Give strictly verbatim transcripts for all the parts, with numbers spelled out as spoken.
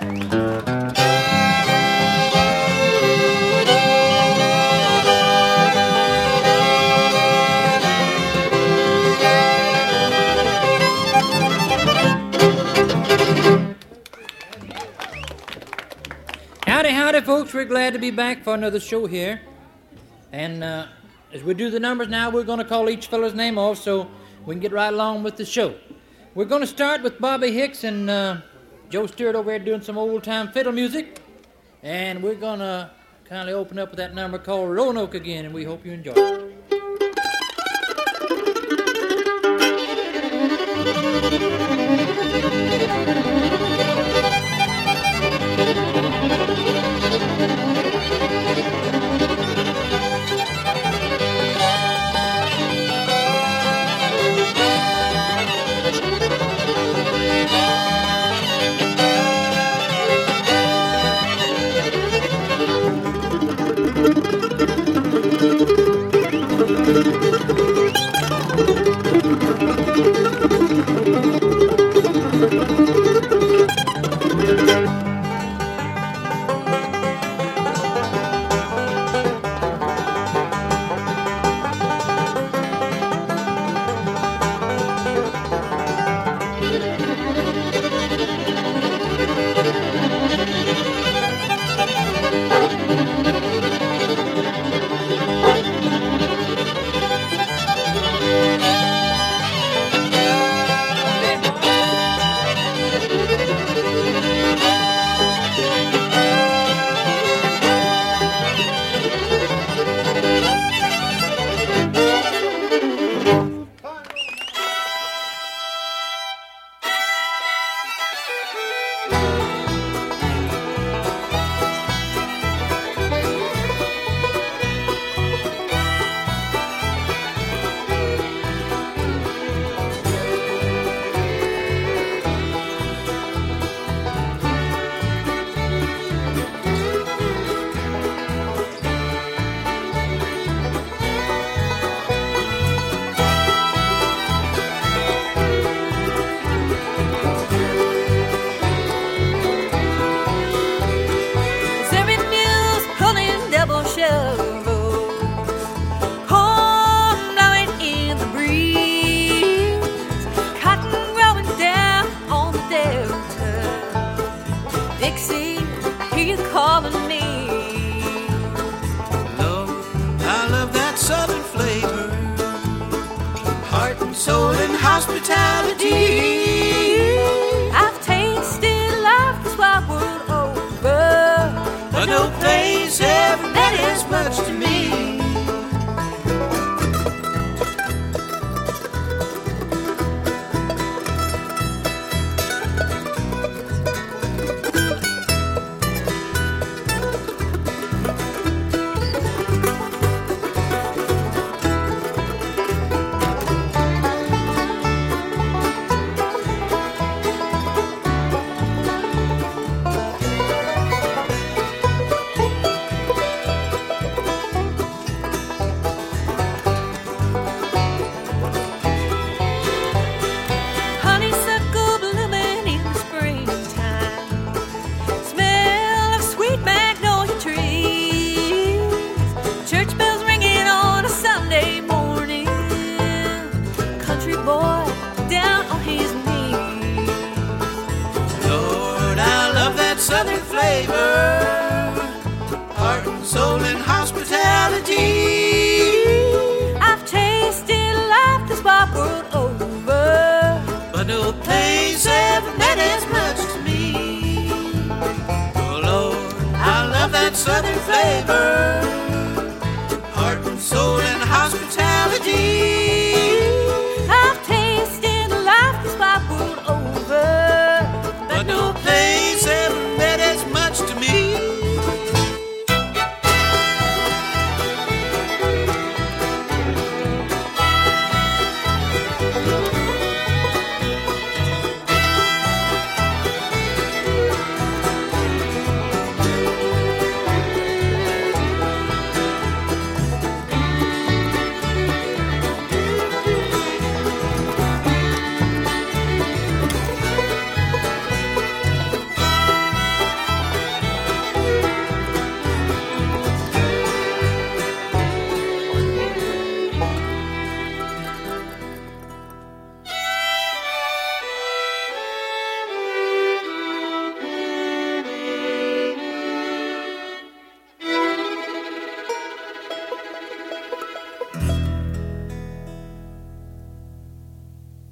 Howdy, howdy, folks. We're glad to be back for another show here. And uh, as we do the numbers now, we're going to call each fellow's name off so we can get right along with the show. We're going to start with Bobby Hicks and uh, Joe Stewart over there doing some old-time fiddle music. And we're going to kindly open up with that number called Roanoke again, and we hope you enjoy it.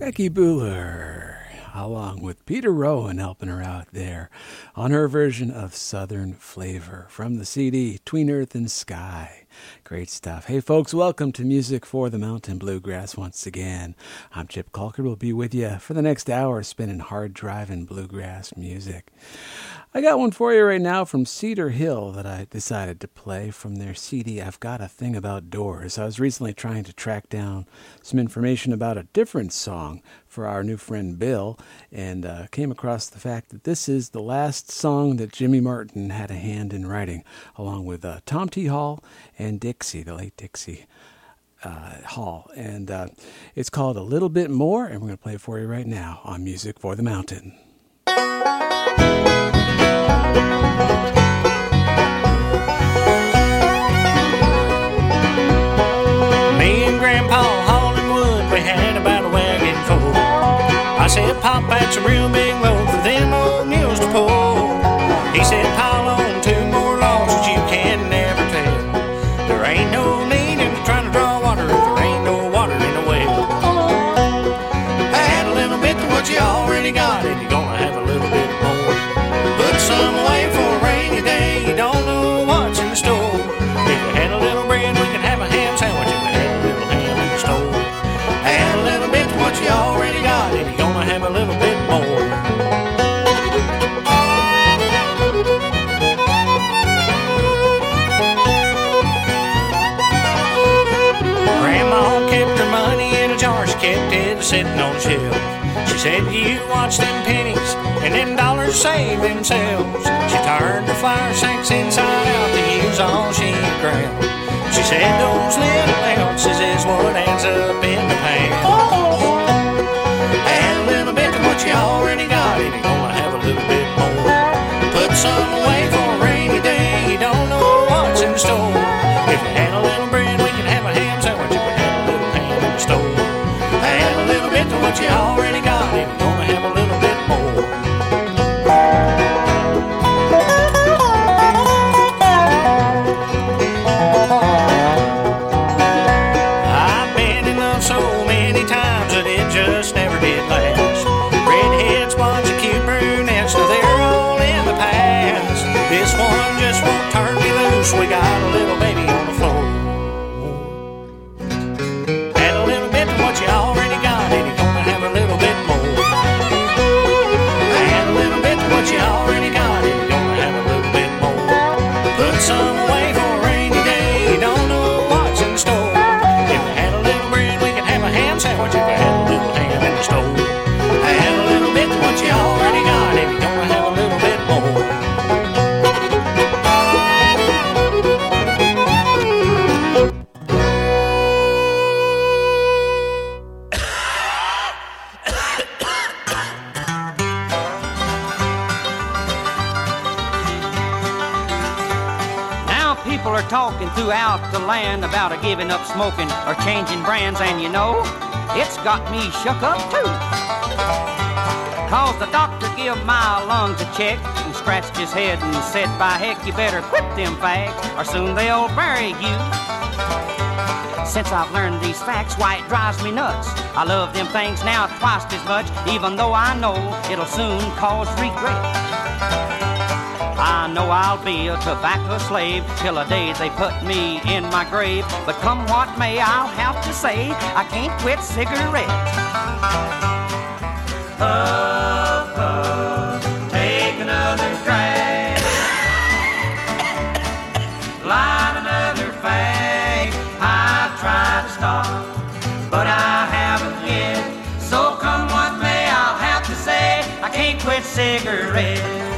Becky Buhler, along with Peter Rowan helping her out there on her version of Southern Flavor from the C D Tween Earth and Sky. Great stuff. Hey folks, welcome to Music for the Mountain Bluegrass once again. I'm Chip Calker. We'll be with you for the next hour spinning hard driving bluegrass music. I got one for you right now from Cedar Hill that I decided to play from their C D, I've Got a Thing About Doors. I was recently trying to track down some information about a different song for our new friend Bill, and uh, came across the fact that this is the last song that Jimmy Martin had a hand in writing, along with uh, Tom T. Hall and Dixie, the late Dixie uh, Hall. And uh, it's called A Little Bit More, and we're going to play it for you right now on Music for the Mountain. Me and Grandpa hauling wood, we had about a wagon full. I said, Pop, that's a real big load for them old mules to pull. He said, pile on two more logs that you can never tell. There ain't no need in trying to draw water if there ain't no water in the well. Add a little bit to what you already got, and you're gonna have a little bit more. Put some away for a rainy day, you don't know what's in the store. If we had a little bread, we could have a ham sandwich. If we had a little ham in the store. Add a little bit to what you already got, and you're gonna have a little bit more. Grandma kept her money in a jar, she kept it sitting on the shelf. She said, you watch them pennies and them dollars save themselves. She turned her flour sacks inside out to use all she ground. She said, those little ounces is what adds up in the pound. Add a little bit to what you already got, and you're gonna have a little bit more. Put some away for a rainy day, you don't know what's in the store. If we had a little bread, we could have a ham sandwich. If we had a little ham in the store. Add a little bit to what you already got, and you're gonna have a little bit more. I've been in love so many times that it just never did last. Redheads, blondes, and cute brunettes, now they're all in the past. This one just won't turn me loose, we got a little baby on the floor. Add a little bit to what you already got, and you're gonna have a little bit more. Add a little bit to what you already got, and you're gonna have a little bit more. Put some away for a rainy day, you don't know what's in the store. If we had a little bread, we could have a ham sandwich. If we had a little ham in the store. Add a little bit to what you already got, and you're gonna have a little bit more. Now people are talking throughout the land about a giving up smoking or changing brands, and you know, it's got me shook up too. Cause the doctor give my lungs a check and scratched his head and said, by heck, you better quit them fags or soon they'll bury you. Since I've learned these facts, why it drives me nuts. I love them things now twice as much, even though I know it'll soon cause regret. I know I'll be a tobacco slave till the day they put me in my grave. But come what may, I'll have to say I can't quit cigarettes. Puff, puff, take another drag. Light another fag. I've tried to stop, but I haven't yet. So come what may, I'll have to say I can't quit cigarettes.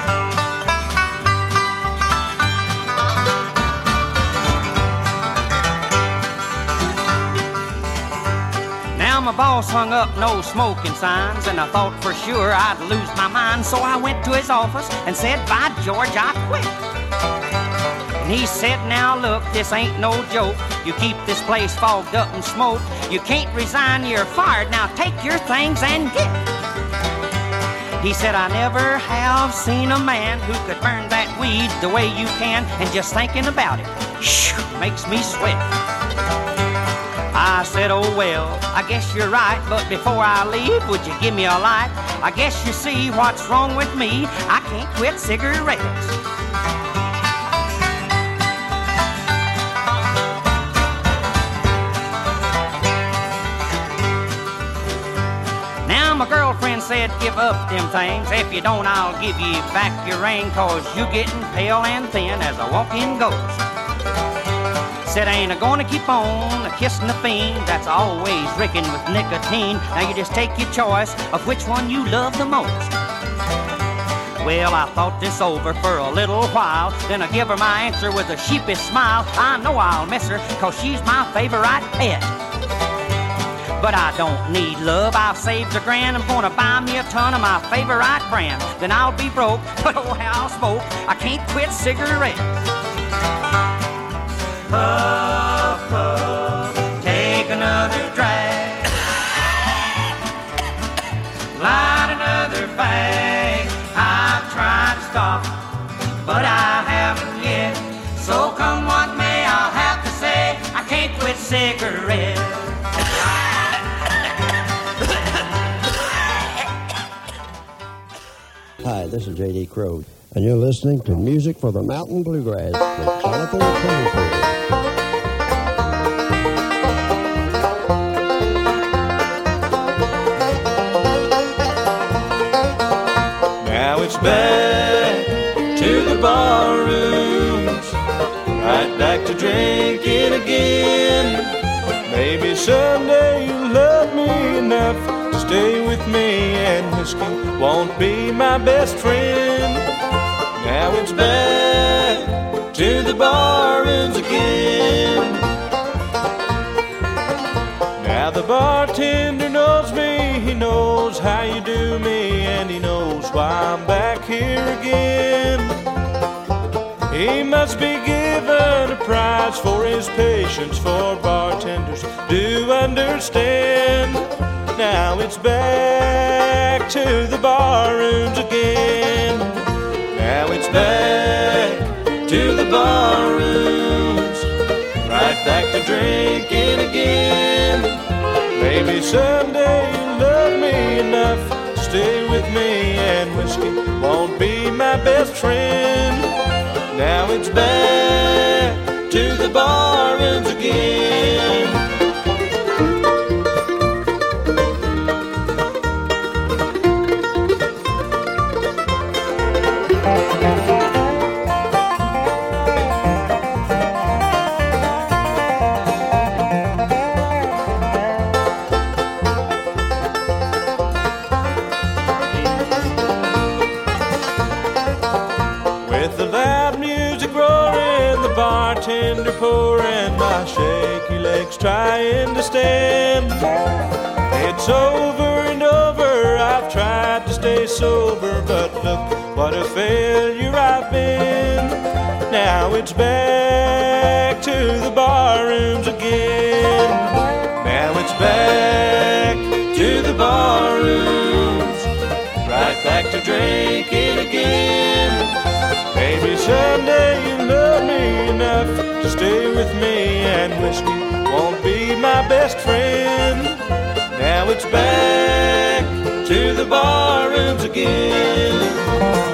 My boss hung up no smoking signs, and I thought for sure I'd lose my mind. So I went to his office and said, by George, I quit. And he said, now look, this ain't no joke. You keep this place fogged up in smoke. You can't resign, you're fired. Now take your things and get. He said, I never have seen a man who could burn that weed the way you can, and just thinking about it, shoo, makes me sweat. I said, oh well, I guess you're right, but before I leave, would you give me a light? I guess you see what's wrong with me, I can't quit cigarettes. Now my girlfriend said, give up them things, if you don't I'll give you back your ring, cause you getting pale and thin as a walk-in ghost. Said I ain't a-gonna keep on a-kissing the fiend that's always reeking with nicotine. Now you just take your choice of which one you love the most. Well, I thought this over for a little while, then I give her my answer with a sheepish smile. I know I'll miss her, cause she's my favorite pet. But I don't need love, I've saved a grand, I'm gonna buy me a ton of my favorite brand. Then I'll be broke, but oh how I'll smoke, I can't quit cigarettes. Puff, puff, take another drag, light another fag. I've tried to stop, but I haven't yet. So come what may, I'll have to say, I can't quit cigarettes. Hi, this is J D Crowe, and you're listening to Music for the Mountain Bluegrass with Jonathan Comerford. Now it's back to the bar rooms, right back to drinking again. Maybe someday you'll love me enough to stay with me, and whiskey won't be my best friend. Now it's back to the bar rooms again. Now the bartender knows me, he knows how you do me, and he knows why I'm back here again. He must be given a prize for his patience, for bartenders do understand. Now it's back to the bar rooms again. Now it's back to the bar rooms, right back to drinking again. Maybe someday you'll love me enough to stay with me, and whiskey won't be my best friend. Now it's back to the bar rooms again. Bartender pouring, my shaky legs trying to stand. It's over and over, I've tried to stay sober, but look what a failure I've been. Now it's back to the bar rooms again. Now it's back to the bar rooms, right back to drinking again. Maybe someday you'll love me enough to stay with me, and whiskey won't be my best friend. Now it's back to the bar rooms again.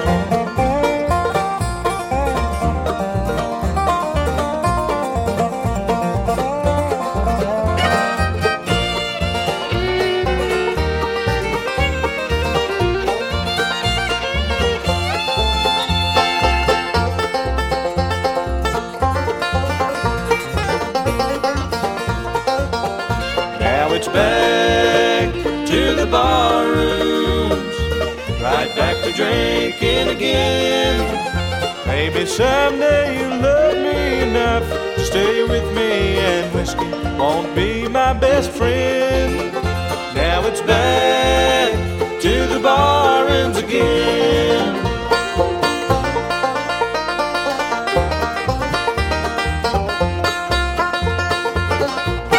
It's back to the bar rooms, right back to drinking again. Maybe someday you'll love me enough to stay with me, and whiskey won't be my best friend. Now it's back to the bar rooms again.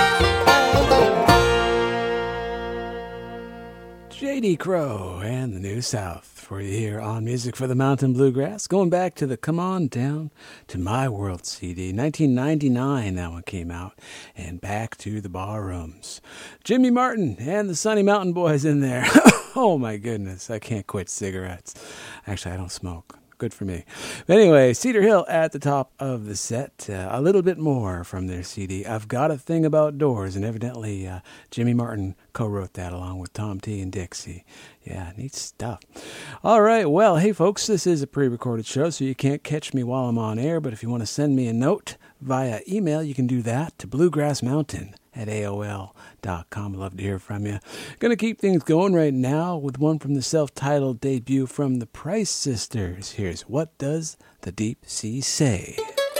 J D Crowe and the Due South for you here on Music for the Mountain Bluegrass. Going back to the Come On Down to My World C D. nineteen ninety-nine that one came out. And Back to the Barrooms. Jimmy Martin and the Sunny Mountain Boys in there. Oh my goodness, I can't quit cigarettes. Actually, I don't smoke. Good for me. But anyway, Cedar Hill at the top of the set. Uh, a little bit more from their C D. I've Got a Thing About Doors, and evidently uh, Jimmy Martin co-wrote that along with Tom T and Dixie. Yeah, neat stuff. All right, well, hey folks, this is a pre-recorded show, so you can't catch me while I'm on air, but if you want to send me a note via email, you can do that to Bluegrass Mountain at A O L dot com. I'd love to hear from you. Going to keep things going right now with one from the self-titled debut from the Price Sisters. Here's What Does the Deep Sea Say?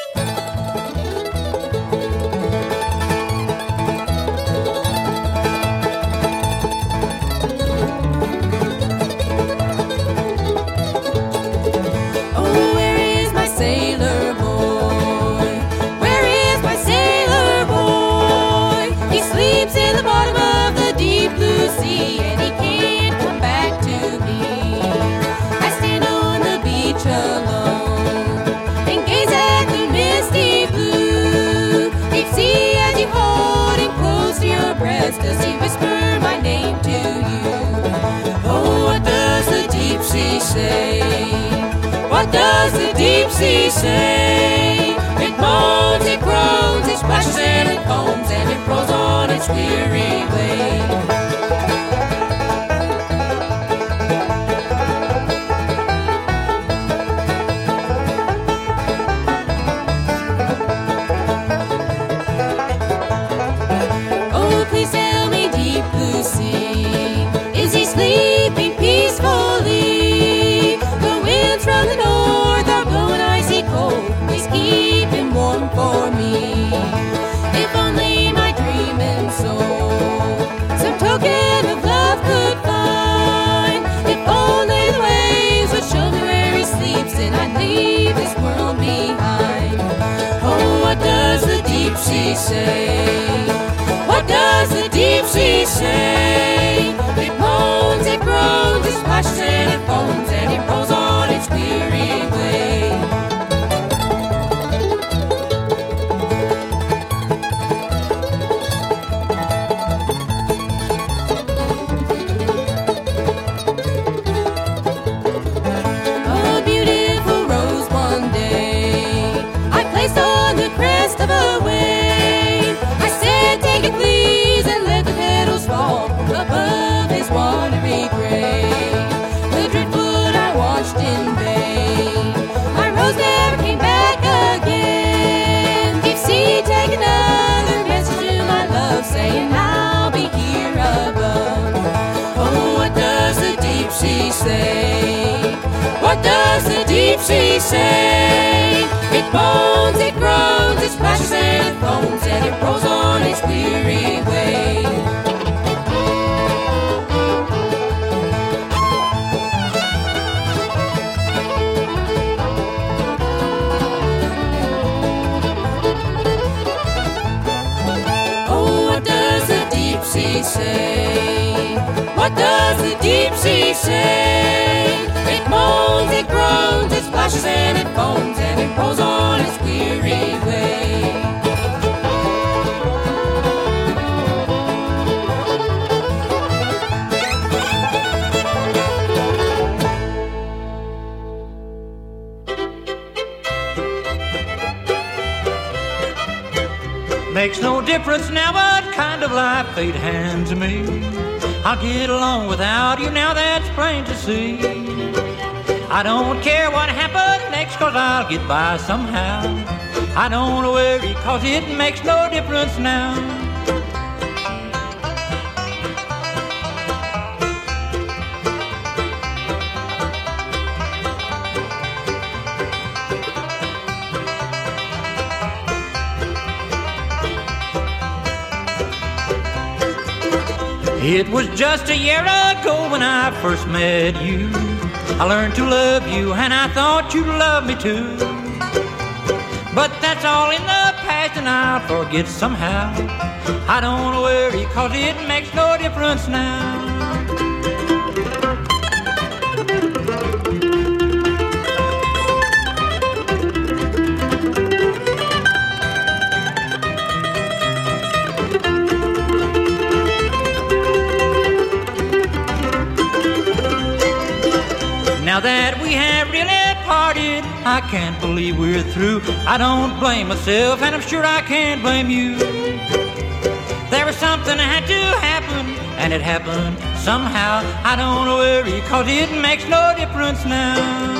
And he can't come back to me. I stand on the beach alone and gaze at the misty blue. Deep sea, as you hold him close to your breast, does he whisper my name to you? Oh, what does the deep sea say? What does the deep sea say? It moans, it groans, it splashes and it foams, and it rolls on its weary way. Sleeping peacefully. The winds from the north are blowing icy cold. Please keep him warm for me. If only my dreaming soul some token of love could find. If only the waves would show me where he sleeps, and I'd leave this world behind. Oh, what does the deep sea say? What does the deep sea say? It moans, it groans, it splashes and it foams, and it rolls on its weary way. A beautiful rose one day I placed on the crest of a wave. I said, take it please, and let the petals fall above his watery grave. The driftwood I watched in vain. My rose never came back again. Deep sea, take another message to my love, saying I'll be here above. Oh, what does the deep sea say? What does the deep sea say? It moans, it groans, it splashes and it foams, and it rolls on its weary way. Say, what does the deep sea say? It moans, it groans, it splashes and it foams, and it rolls on its weary way. Makes no difference now what kind of life fate hands me. I'll get along without you now, that's plain to see. I don't care what happens next, cause I'll get by somehow. I don't worry, cause it makes no difference now. It was just a year ago when I first met you. I learned to love you and I thought you'd love me too. But that's all in the past and I'll forget somehow. I don't worry cause it makes no difference now. Now that we have really parted, I can't believe we're through. I don't blame myself, and I'm sure I can't blame you. There was something that had to happen, and it happened somehow. I don't worry, cause it makes no difference now.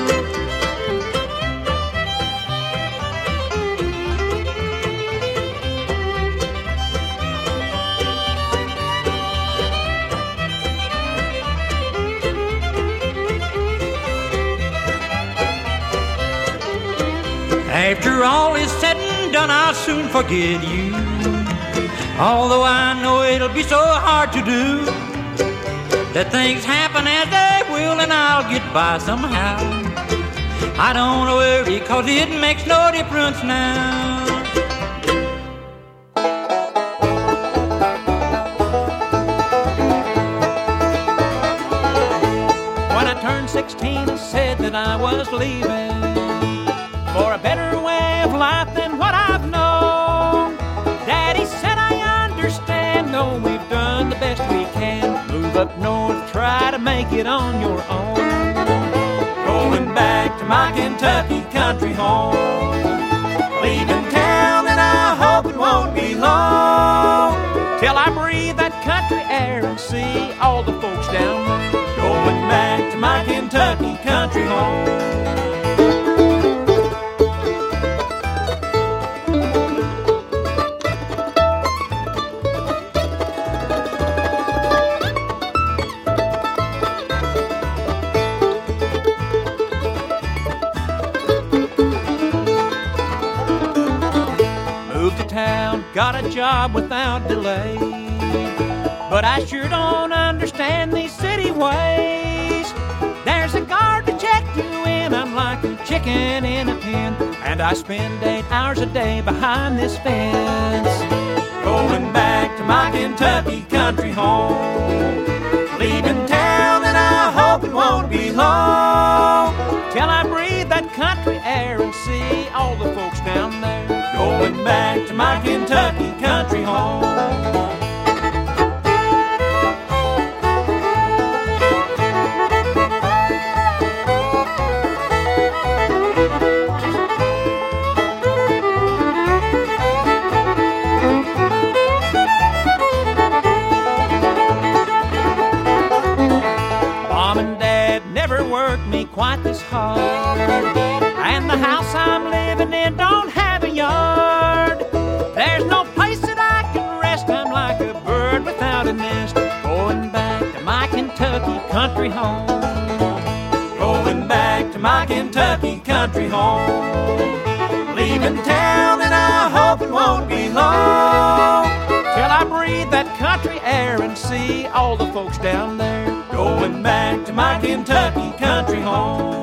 After all is said and done, I'll soon forget you. Although I know it'll be so hard to do. Let things happen as they will and I'll get by somehow. I don't worry, cause it makes no difference now. When I turned sixteen, I said that I was leaving for a better way of life than what I've known. Daddy said, I understand, though we've done the best we can. Move up north, try to make it on your own. Going back to my Kentucky country home. Leaving town, and I hope it won't be long till I breathe that country air and see all the folks down there. Going back to my Kentucky country home. Got a job without delay, but I sure don't understand these city ways. There's a guard to check you in, I'm like a chicken in a pen, and I spend eight hours a day behind this fence. Going back to my Kentucky country home. Leaving town, and I hope it won't be long till I breathe that country air and see all the folks down there. Going back to my Kentucky country home. Mom and Dad never worked me quite this hard, and the house I'm living in don't have a yard. There's no place that I can rest, I'm like a bird without a nest. Going back to my Kentucky country home. Going back to my Kentucky country home. Leaving town, and I hope it won't be long till I breathe that country air and see all the folks down there. Going back to my Kentucky country home.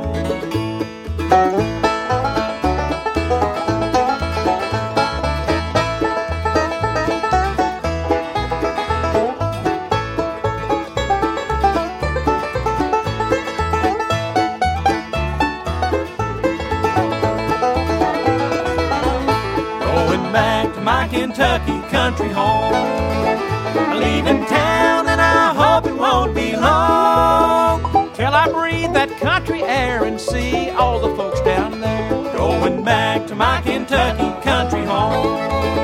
Kentucky country home. Leaving town, and I hope it won't be long till I breathe that country air and see all the folks down there. Going back to my Kentucky country home.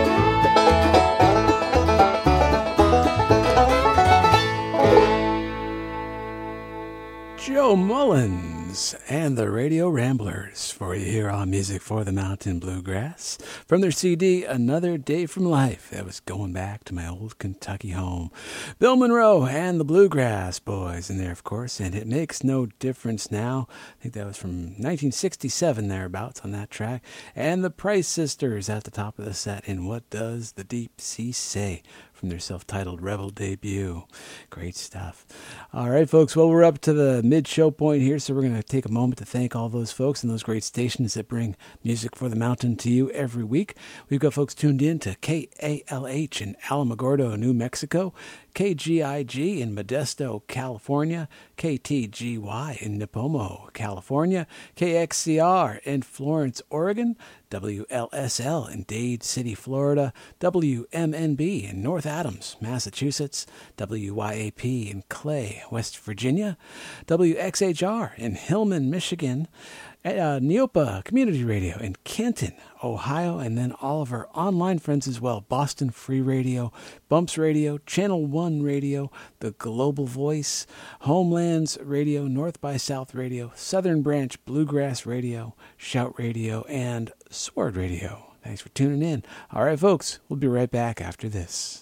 Joe Mullins and the Radio Ramblers for you here on Music for the Mountain Bluegrass from their C D Another Day from Life. That was Going Back to My Old Kentucky Home. Bill Monroe and the Bluegrass Boys in there, of course, and It Makes No Difference Now. I think that was from nineteen sixty-seven thereabouts on that track. And the Price Sisters at the top of the set in What Does the Deep Sea Say? From their self-titled Rebel debut. Great stuff. All right, folks, well, we're up to the mid-show point here, so we're going to take a moment to thank all those folks and those great stations that bring Music for the Mountain to you every week. We've got folks tuned in to K A L H in Alamogordo, New Mexico, K G I G in Modesto, California, K T G Y in Nipomo, California, K X C R in Florence, Oregon, W L S L in Dade City, Florida, W M N B in North Adams, Massachusetts, W Y A P in Clay, West Virginia, W X H R in Hillman, Michigan, uh, Neopa Community Radio in Canton, Ohio, and then all of our online friends as well, Boston Free Radio, Bumps Radio, Channel one Radio, The Global Voice, Homelands Radio, North by South Radio, Southern Branch Bluegrass Radio, Shout Radio, and Sword Radio. Thanks for tuning in. All right, folks, we'll be right back after this.